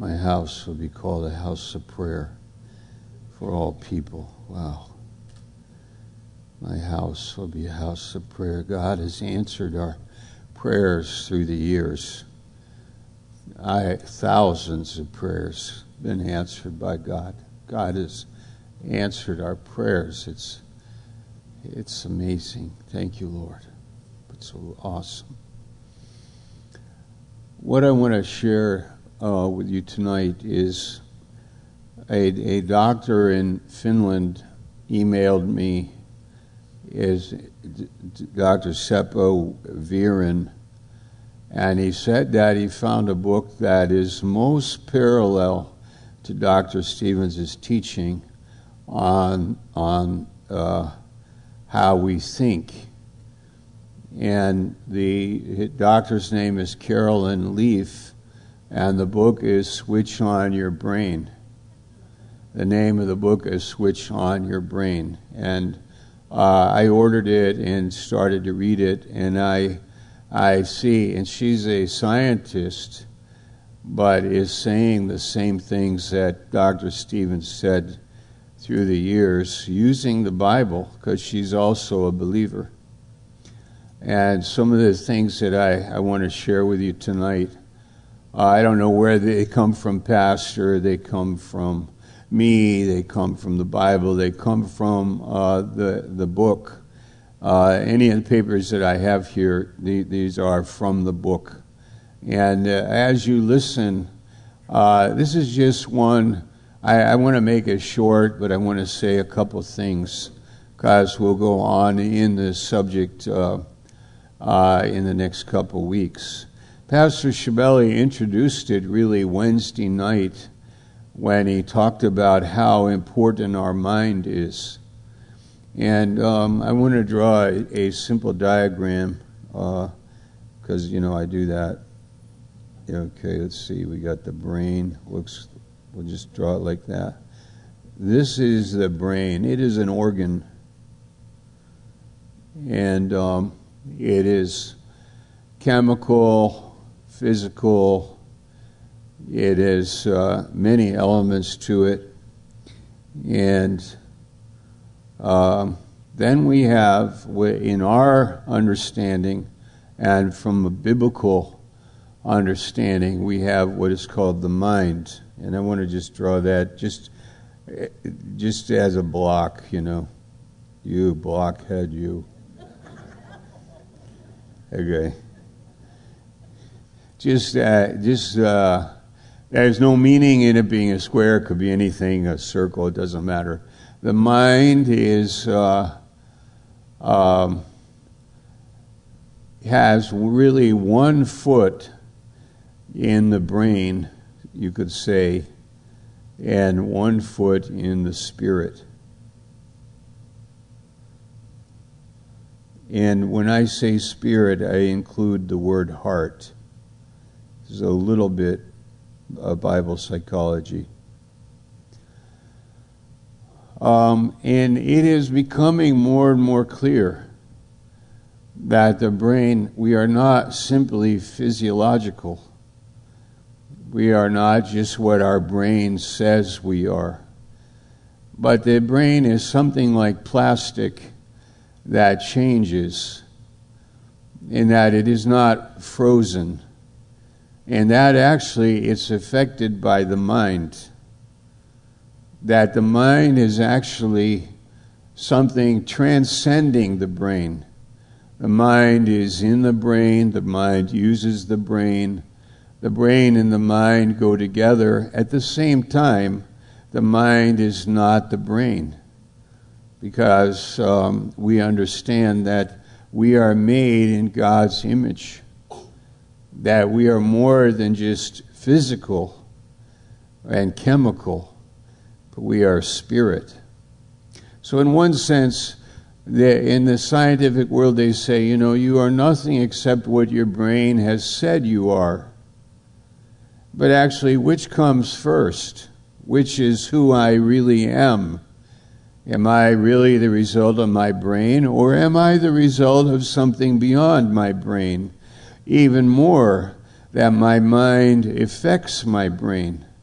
My house will be called a house of prayer for all people. Wow. My house will be a house of prayer. God has answered our prayers through the years. Thousands of prayers been answered by God. God has answered our prayers. It's amazing. Thank you, Lord. It's so awesome. What I want to share with you tonight is a doctor in Finland emailed me, is Dr. Seppo Viren, and he said that he found a book that is most parallel to Dr. Stevens' teaching on how we think. And the doctor's name is Carolyn Leaf, and the book is Switch On Your Brain. The name of the book is Switch On Your Brain. And I ordered it and started to read it, and I see, and she's a scientist, but is saying the same things that Dr. Stevens said through the years, using the Bible, because she's also a believer. And some of the things that I want to share with you tonight, I don't know where they come from, Pastor. They come from me. They come from the Bible. They come from the book. Any of the papers that I have here, these are from the book. And as you listen, this is just one. I want to make it short, but I want to say a couple things, because we'll go on in this subject in the next couple weeks. Pastor Shabeli introduced it really Wednesday night when he talked about how important our mind is. And I want to draw a simple diagram, because, I do that. Okay, let's see. We got the brain. We'll just draw it like that. This is the brain. It is an organ. And it is chemical, physical. It has many elements to it. And then we have, in our understanding, and from a biblical understanding, we have what is called the mind. And I want to just draw that just as a block, You blockhead, you. Okay. There's no meaning in it being a square. It could be anything, a circle, it doesn't matter. The mind has really 1 foot in the brain, you could say, and 1 foot in the spirit. And when I say spirit, I include the word heart. This is a little bit of Bible psychology. And it is becoming more and more clear that the brain, we are not simply physiological. We are not just what our brain says we are. But the brain is something like plastic that changes, in that it is not frozen, and that actually it's affected by the mind. That the mind is actually something transcending the brain. The mind is in the brain, the mind uses the brain and the mind go together. At the same time, the mind is not the brain, because we understand that we are made in God's image, that we are more than just physical and chemical, but we are spirit. So in one sense, in the scientific world they say, you are nothing except what your brain has said you are. But actually, which comes first? Which is who I really am? Am I really the result of my brain, or am I the result of something beyond my brain? Even more, that my mind affects my brain.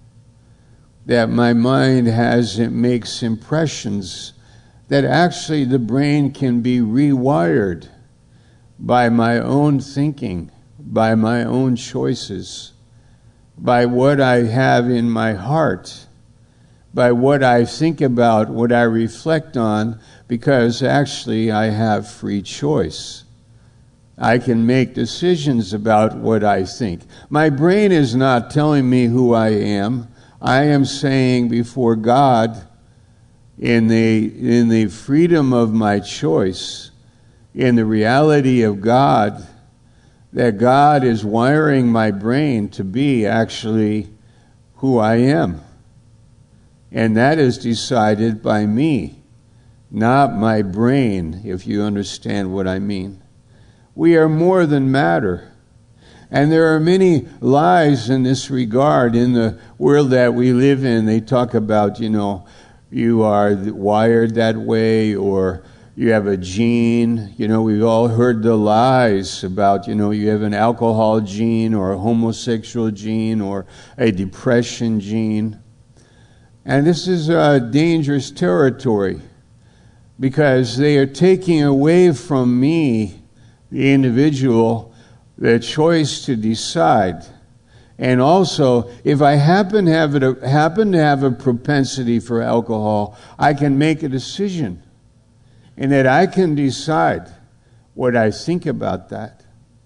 that my mind makes impressions, that actually the brain can be rewired by my own thinking, by my own choices, by what I have in my heart, by what I think about, what I reflect on, because actually I have free choice. I can make decisions about what I think. My brain is not telling me who I am. I am saying before God, in the freedom of my choice, in the reality of God, that God is wiring my brain to be actually who I am. And that is decided by me, not my brain, if you understand what I mean. We are more than matter. And there are many lies in this regard in the world that we live in. They talk about, you are wired that way, or you have a gene. We've all heard the lies about, you have an alcohol gene or a homosexual gene or a depression gene. And this is dangerous territory because they are taking away from me, the individual, the choice to decide. And also, if I happen to have a propensity for alcohol, I can make a decision, and that I can decide what I think about that.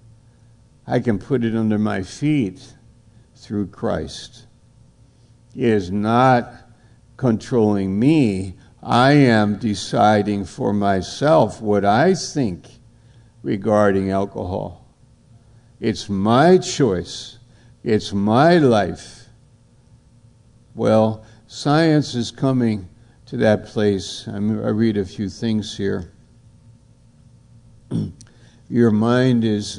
I can put it under my feet through Christ. It is not controlling me. I am deciding for myself what I think regarding alcohol. It's my choice. It's my life. Well, science is coming to that place. I read a few things here. Your mind is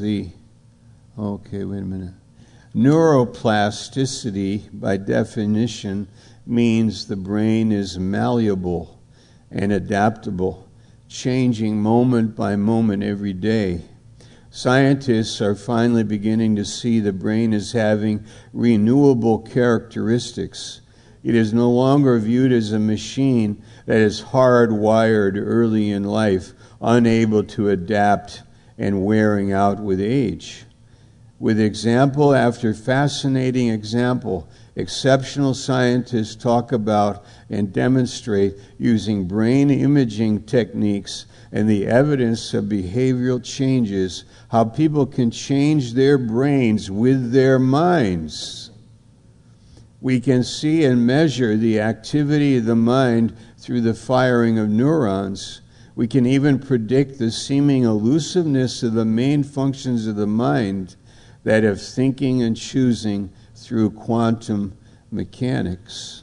Neuroplasticity, by definition, means the brain is malleable and adaptable, changing moment by moment every day. Scientists are finally beginning to see the brain as having renewable characteristics. It is no longer viewed as a machine that is hardwired early in life, unable to adapt and wearing out with age. With example after fascinating example, exceptional scientists talk about and demonstrate using brain imaging techniques and the evidence of behavioral changes, how people can change their brains with their minds. We can see and measure the activity of the mind through the firing of neurons. We can even predict the seeming elusiveness of the main functions of the mind, that of thinking and choosing, through quantum mechanics.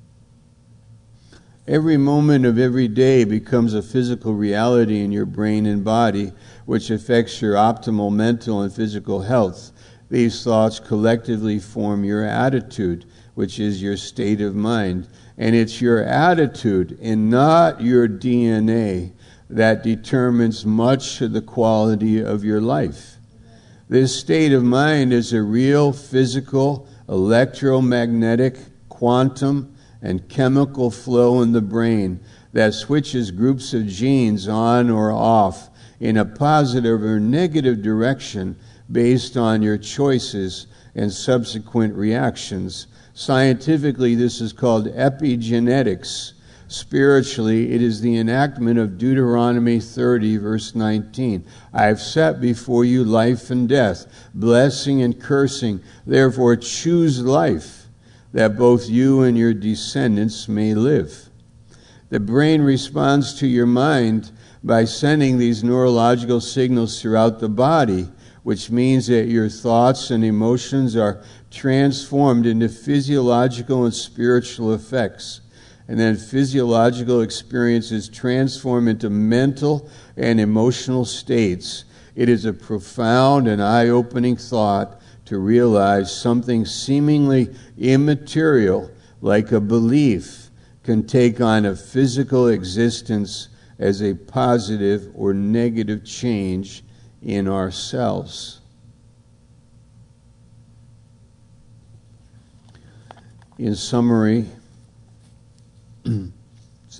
Every moment of every day becomes a physical reality in your brain and body, which affects your optimal mental and physical health. These thoughts collectively form your attitude, which is your state of mind. And it's your attitude and not your DNA that determines much of the quality of your life. This state of mind is a real physical, electromagnetic, quantum, and chemical flow in the brain that switches groups of genes on or off in a positive or negative direction based on your choices and subsequent reactions. Scientifically, this is called epigenetics. Spiritually, it is the enactment of Deuteronomy 30, verse 19. I have set before you life and death, blessing and cursing. Therefore, choose life, that both you and your descendants may live. The brain responds to your mind by sending these neurological signals throughout the body, which means that your thoughts and emotions are transformed into physiological and spiritual effects. And then physiological experiences transform into mental and emotional states. It is a profound and eye-opening thought to realize something seemingly immaterial, like a belief, can take on a physical existence as a positive or negative change in ourselves. In summary,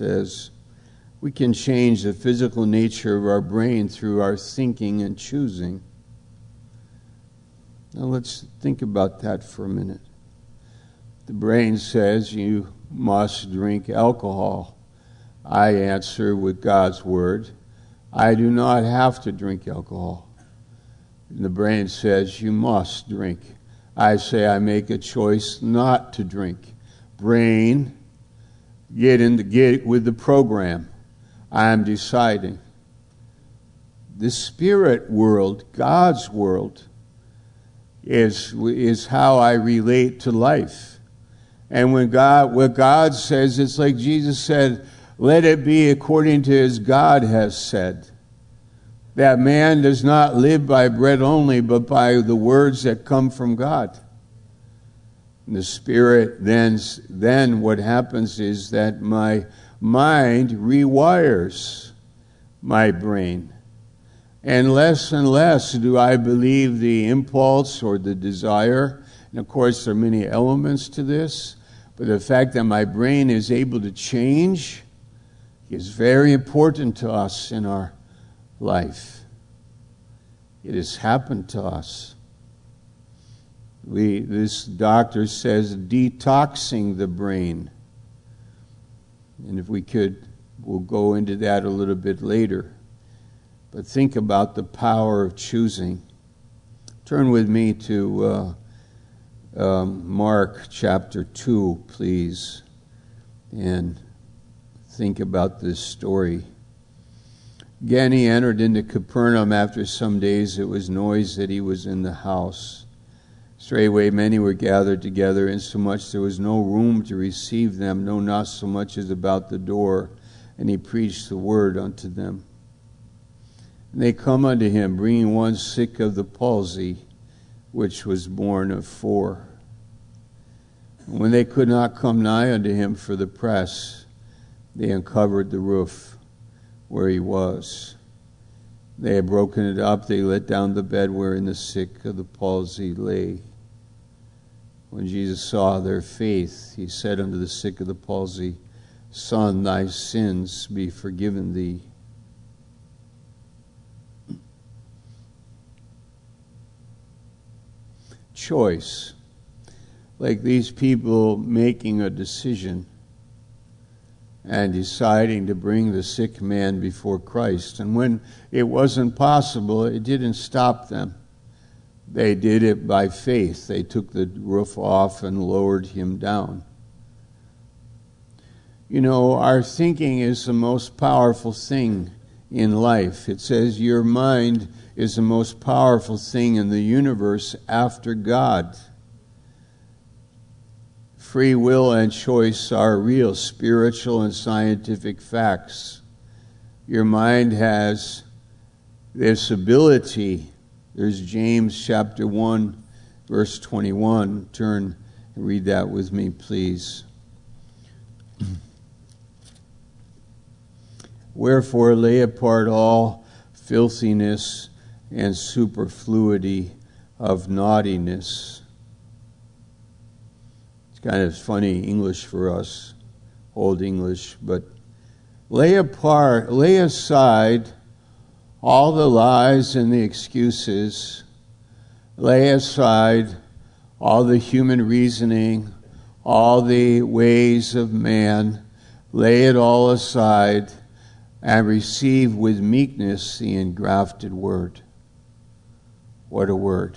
says, we can change the physical nature of our brain through our thinking and choosing. Now let's think about that for a minute. The brain says you must drink alcohol. I answer with God's word, I do not have to drink alcohol. And the brain says you must drink. I say I make a choice not to drink. Brain, get with the program. I am deciding. The spirit world, God's world, is how I relate to life. And what God says, it's like Jesus said, let it be according to as God has said. That man does not live by bread only, but by the words that come from God. And the Spirit, then what happens is that my mind rewires my brain. And less do I believe the impulse or the desire. And of course, there are many elements to this. But the fact that my brain is able to change is very important to us in our life. It has happened to us. This doctor says detoxing the brain. And if we could, we'll go into that a little bit later. But think about the power of choosing. Turn with me to Mark chapter 2, please, and think about this story. Again, he entered into Capernaum. After some days it was noised that he was in the house. Straightway many were gathered together, insomuch there was no room to receive them, no, not so much as about the door. And he preached the word unto them. And they come unto him, bringing one sick of the palsy, which was born of 4. And when they could not come nigh unto him for the press, they uncovered the roof where he was. They had broken it up. They let down the bed wherein the sick of the palsy lay. When Jesus saw their faith, he said unto the sick of the palsy, Son, thy sins be forgiven thee. Choice. Like these people making a decision and deciding to bring the sick man before Christ. And when it wasn't possible, it didn't stop them. They did it by faith. They took the roof off and lowered him down. You know, our thinking is the most powerful thing in life. It says your mind is the most powerful thing in the universe after God. Free will and choice are real spiritual and scientific facts. Your mind has this ability. There's James chapter 1, verse 21. Turn and read that with me, please. Wherefore lay apart all filthiness and superfluity of naughtiness. It's kind of funny English for us, Old English, but lay aside all the lies and the excuses. Lay aside all the human reasoning, all the ways of man. Lay it all aside and receive with meekness the engrafted word. What a word.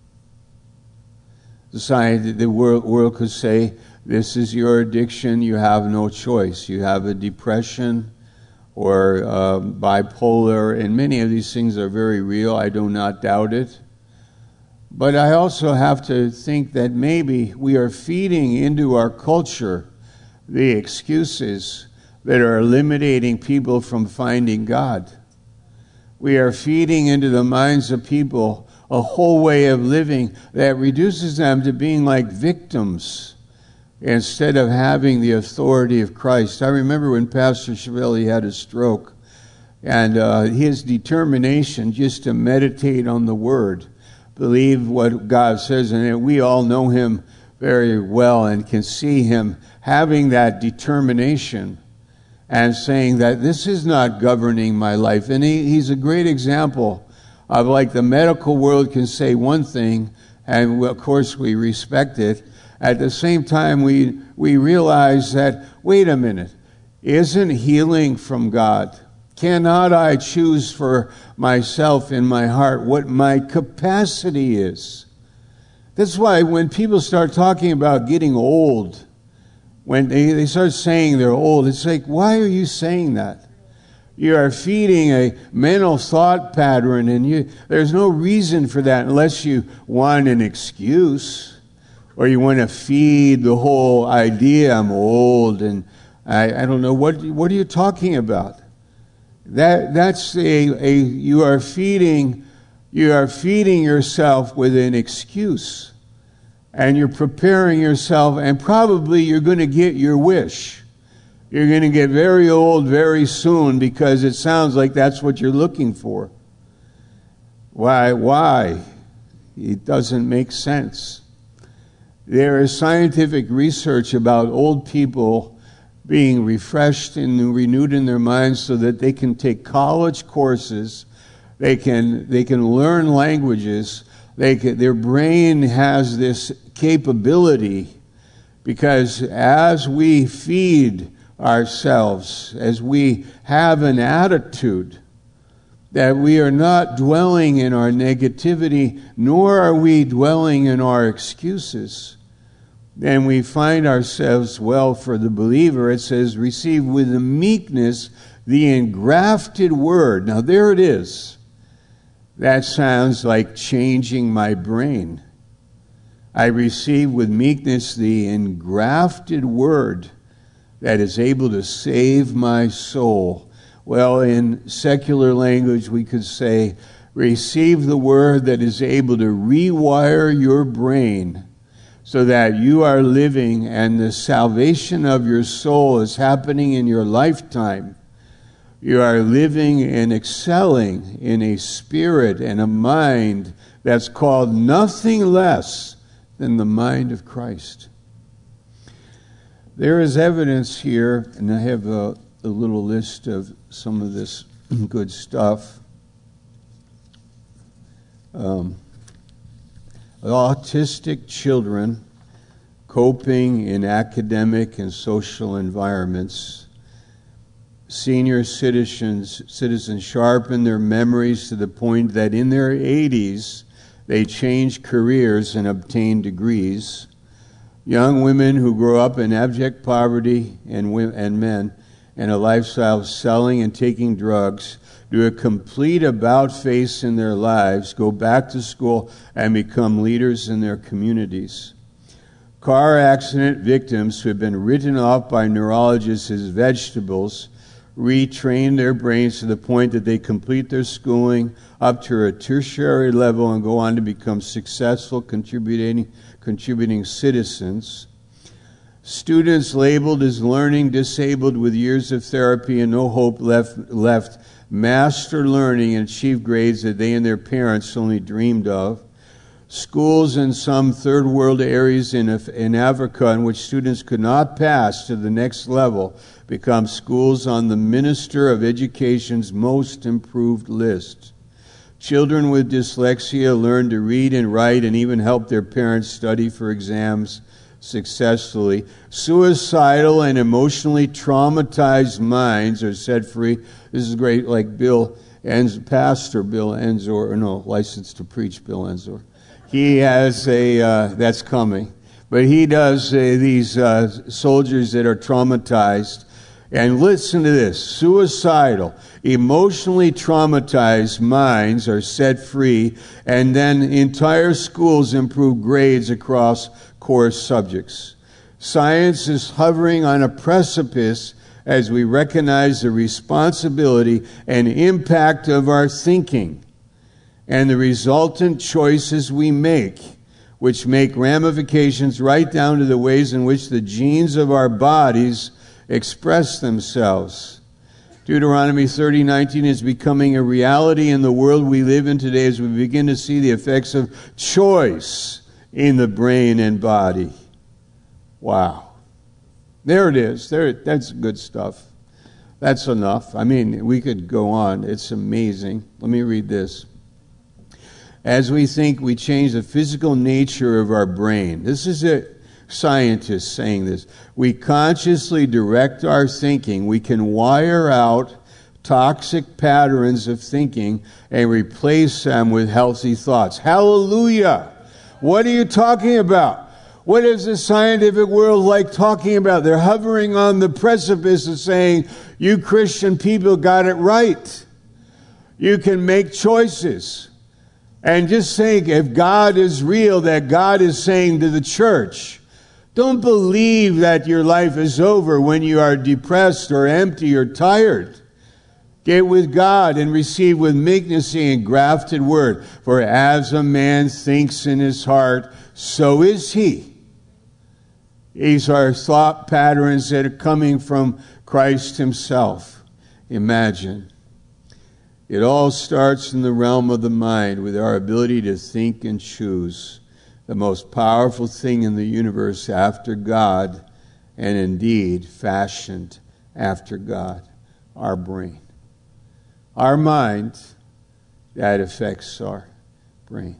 The world could say, this is your addiction, you have no choice. You have a depression or bipolar, and many of these things are very real. I do not doubt it. But I also have to think that maybe we are feeding into our culture the excuses that are eliminating people from finding God. We are feeding into the minds of people a whole way of living that reduces them to being like victims instead of having the authority of Christ. I remember when Pastor Chevelle had a stroke, and his determination just to meditate on the Word, believe what God says, and we all know him very well and can see him having that determination. and saying that this is not governing my life. And he's a great example of, like, the medical world can say one thing, and of course we respect it. At the same time, we realize that, wait a minute, isn't healing from God? Cannot I choose for myself in my heart what my capacity is? That's why when people start talking about getting old, when they start saying they're old, it's like, why are you saying that? You are feeding a mental thought pattern, and there's no reason for that unless you want an excuse, or you want to feed the whole idea, I'm old, and I don't know, what are you talking about? That's you are feeding yourself with an excuse. And you're preparing yourself, and probably you're going to get your wish. You're going to get very old very soon because it sounds like that's what you're looking for. Why? It doesn't make sense. There is scientific research about old people being refreshed and renewed in their minds so that they can take college courses, they can learn languages. Their brain has this capability, because as we feed ourselves, as we have an attitude that we are not dwelling in our negativity, nor are we dwelling in our excuses, then we find ourselves, well, for the believer, it says, receive with meekness the engrafted word. Now there it is. That sounds like changing my brain. I receive with meekness the engrafted word that is able to save my soul. Well, in secular language, we could say, receive the word that is able to rewire your brain so that you are living and the salvation of your soul is happening in your lifetime. You are living and excelling in a spirit and a mind that's called nothing less than the mind of Christ. There is evidence here, and I have a little list of some of this good stuff. Autistic children coping in academic and social environments. Senior citizens sharpen their memories to the point that in their 80s they change careers and obtain degrees. Young women who grow up in abject poverty and men and a lifestyle of selling and taking drugs do a complete about-face in their lives, go back to school, and become leaders in their communities. Car accident victims who have been written off by neurologists as vegetables retrain their brains to the point that they complete their schooling up to a tertiary level and go on to become successful contributing citizens. Students labeled as learning disabled with years of therapy and no hope left master learning and achieve grades that they and their parents only dreamed of. Schools in some third world areas in Africa in which students could not pass to the next level become schools on the Minister of Education's most improved list. Children with dyslexia learn to read and write and even help their parents study for exams successfully. Suicidal and emotionally traumatized minds are set free. This is great, like Pastor Bill Enzor, Licensed to Preach Bill Enzor. He has that's coming. But he does these soldiers that are traumatized. And listen to this. Suicidal, emotionally traumatized minds are set free, and then entire schools improve grades across core subjects. Science is hovering on a precipice as we recognize the responsibility and impact of our thinking and the resultant choices we make, which make ramifications right down to the ways in which the genes of our bodies express themselves. Deuteronomy 30:19 is becoming a reality in the world we live in today as we begin to see the effects of choice in the brain and body. Wow. There it is. That's good stuff. That's enough. I mean, we could go on. It's amazing. Let me read this. As we think, we change the physical nature of our brain. This is a scientist saying this. We consciously direct our thinking. We can wire out toxic patterns of thinking and replace them with healthy thoughts. Hallelujah! What are you talking about? What is the scientific world like talking about? They're hovering on the precipice of saying, you Christian people got it right. You can make choices. And just think, if God is real, that God is saying to the church, don't believe that your life is over when you are depressed or empty or tired. Get with God and receive with meekness the engrafted word. For as a man thinks in his heart, so is he. These are thought patterns that are coming from Christ himself. Imagine. It all starts in the realm of the mind with our ability to think and choose. The most powerful thing in the universe after God, and indeed fashioned after God, our brain. Our mind, that affects our brain.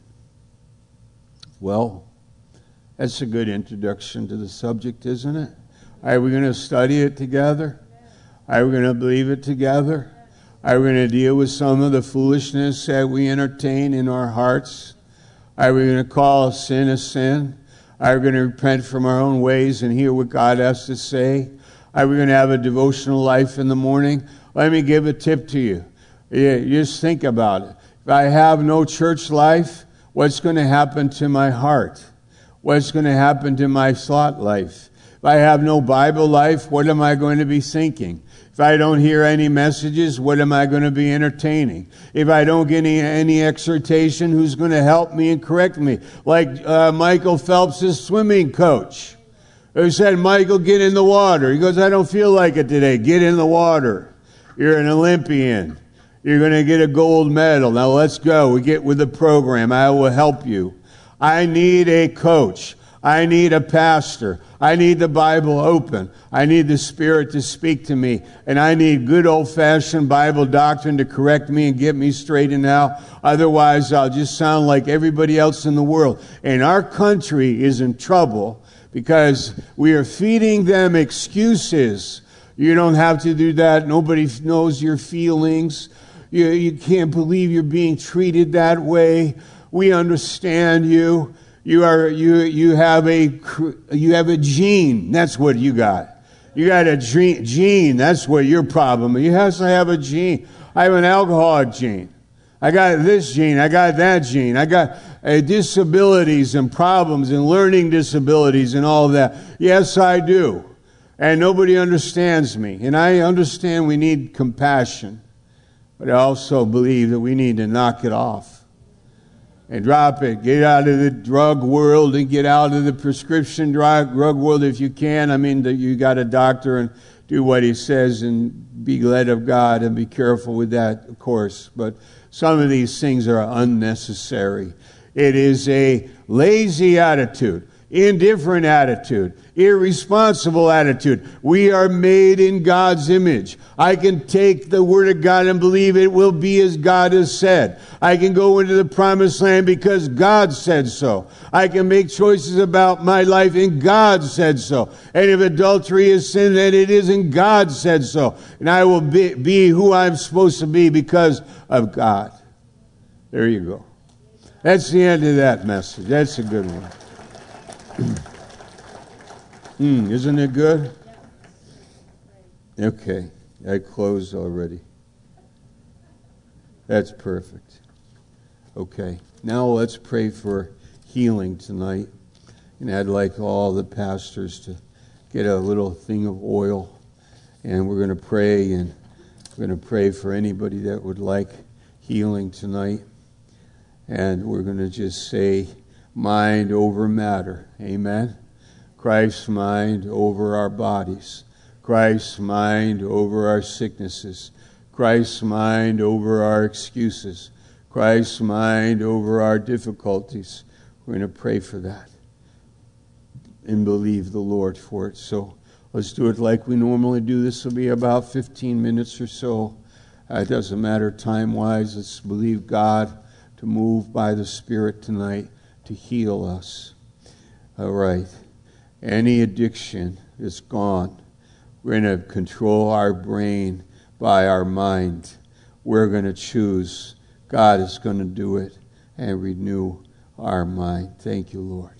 Well, that's a good introduction to the subject, isn't it? Are we going to study it together? Are we going to believe it together? Are we going to deal with some of the foolishness that we entertain in our hearts? Are we going to call sin a sin? Are we going to repent from our own ways and hear what God has to say? Are we going to have a devotional life in the morning? Let me give a tip to you. Just think about it. If I have no church life, what's going to happen to my heart? What's going to happen to my thought life? If I have no Bible life, what am I going to be thinking? If I don't hear any messages, what am I going to be entertaining? If I don't get any exhortation, who's going to help me and correct me? Like Michael Phelps' swimming coach, who said, Michael, get in the water. He goes, I don't feel like it today. Get in the water. You're an Olympian. You're going to get a gold medal. Now let's go. We get with the program. I will help you. I need a coach. I need a pastor. I need the Bible open. I need the Spirit to speak to me. And I need good old-fashioned Bible doctrine to correct me and get me straightened out. Otherwise, I'll just sound like everybody else in the world. And our country is in trouble because we are feeding them excuses. You don't have to do that. Nobody knows your feelings. You can't believe you're being treated that way. We understand you. You have a gene. That's what you got. You got a gene. That's what your problem is. You have to have a gene. I have an alcoholic gene. I got this gene. I got that gene. I got disabilities and problems and learning disabilities and all that. Yes, I do. And nobody understands me. And I understand we need compassion. But I also believe that we need to knock it off. And drop it. Get out of the drug world and get out of the prescription drug world if you can. I mean, you got a doctor and do what he says and be led of God and be careful with that, of course. But some of these things are unnecessary. It is a lazy attitude, indifferent attitude, irresponsible attitude. We are made in God's image. I can take the Word of God and believe it will be as God has said. I can go into the promised land because God said so. I can make choices about my life and God said so. And if adultery is sin, then it is and God said so. And I will be who I'm supposed to be because of God. There you go. That's the end of that message. That's a good one. Isn't it good? Okay, I closed already. That's perfect. Okay, now let's pray for healing tonight. And I'd like all the pastors to get a little thing of oil. And we're going to pray, and we're going to pray for anybody that would like healing tonight. And we're going to just say, mind over matter. Amen. Christ's mind over our bodies. Christ's mind over our sicknesses. Christ's mind over our excuses. Christ's mind over our difficulties. We're going to pray for that and believe the Lord for it. So Let's do it like we normally do. This will be about 15 minutes or so. It doesn't matter time-wise. Let's believe God to move by the Spirit tonight to heal us. All right. Any addiction is gone. We're going to control our brain by our mind. We're going to choose. God is going to do it and renew our mind. Thank you, Lord.